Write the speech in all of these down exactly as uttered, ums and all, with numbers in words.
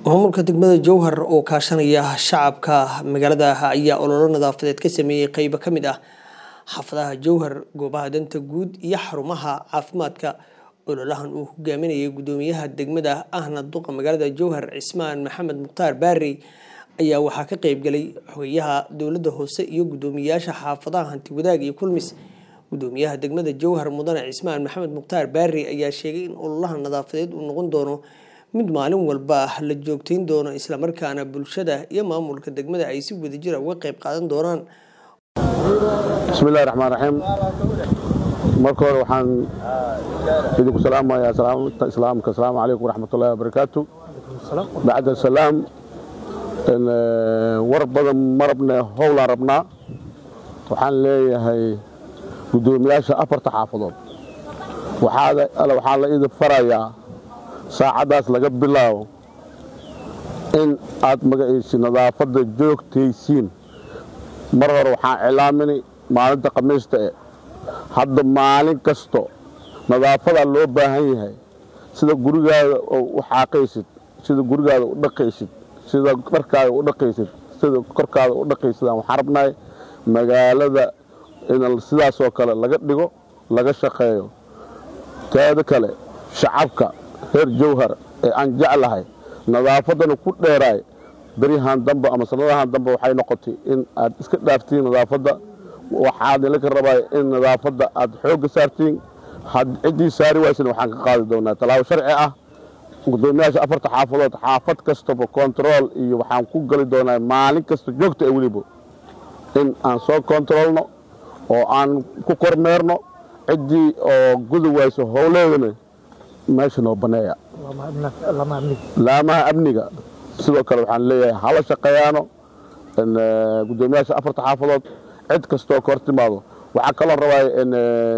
maamulka degmada Jowhar oo kaashanaya shacabka magaalada ayaa olole nadaafadeed ka sameeyay qayb ka mid ah xaafadaha Jowhar goobaha danta guud iyo xarumaha caafimaadka. Ololahan uu hogaaminayay gudoomiyaha degmada ahna duqa magaalada Jowhar Cismaan Maxamed Mukhtaar Barri ayaa waxaa ka qayb galay xogayaha dowladda hoose iyo gudoomiyaasha xaafadaha hanti wadaag iyo kulmis. Gudoomiyaha degmada Jowhar mudane Cismaan Maxamed Mukhtaar Barri ayaa sheegay in ololahan nadaafadeed uu noqon doono mid maalin walba la joogteyn doono isla markaana bulshada iyo maamulka degmada ay si wadajir ah uga qayb qaadan doonaan. Bismillahir Rahmaanir Rahiim. Marka hore waxaan idinku salaamayaa salaamta islaamka. Assalaamu calaykum waraxmatullaahi wabarakaatuh. Bacda salaam in war badan marabna howla rabnaa waxaan leeyahay gudoomiyaasha afarta xaafadood waxaa ala waxaa la idin farayaa saacadaas laga bilaabo in aad magaciisa nadaafada joogtaysiin. mar hore waxaan cilaaminay maalinta khamiista ee hadda maalin kasto nadaafada loo baahan yahay sida gurigaada oo u xaaqaysid, sida gurigaada u dhaqaysid, sida dharkaaga u dhaqaysid, sida korkaada u dhaqaysid. waxaan rabnaa magaalada in sidaas oo kale laga dhigo laga shaqeeyo. taada kale shacabka reer Jowhar ee aan jeclahay nadaafadana ku dheeraay barihan dambe ama sanadahan dambe waxay noqotay in aad iska dhaaftiin nadaafada. waxaad ilaa rabaa in nadaafada aad xoog saartiin had cidii saari waysan waxaan ka qaadi doonaa talaabo sharci ah. gudoomiyaasha afarta xaafadood xaafad kasta control iyo waxaan ku gali doonaa maalin kasta joogto ee waliba in aan soo controlno oo aan ku kormeerno cidii oo gudu wayso howleedana meesha noo baneeya laamaha amniga. sidoo kale waxaan leeyahay hala shaqeeyaano in gudoomiyaasha afarta xaafadood cid kastoo ka hortimaado. waxaa kaloo rabaa in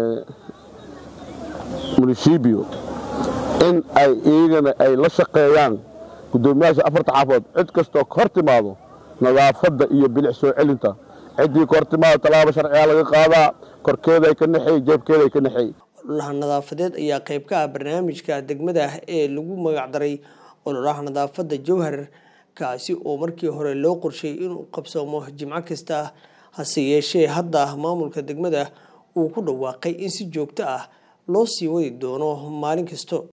municipio in ay iyagana ay la shaqeeyaan gudoomiyaasha afarta xaafadood cid kastoo ka hortimaado nadaafada iyo bilic soo celinta. ciddii ka hortimaado talaabo sharciga laga qaadaa, korkeeda ay ka naxay, jeebkeeda ay ka naxay. ololaha nadaafadeed ayaa qayb ka ah barnaamijka degmada ee lagu magac daray ololaha nadaafada Jowhar, kaasi oo markii hore loo qorsheeyay inuu qabsoomo jimco kasta. hase yeeshee hadda maamulka degmada uu ku dhawaaqay in si joogto ah loo sii wadi doono maalin kasto.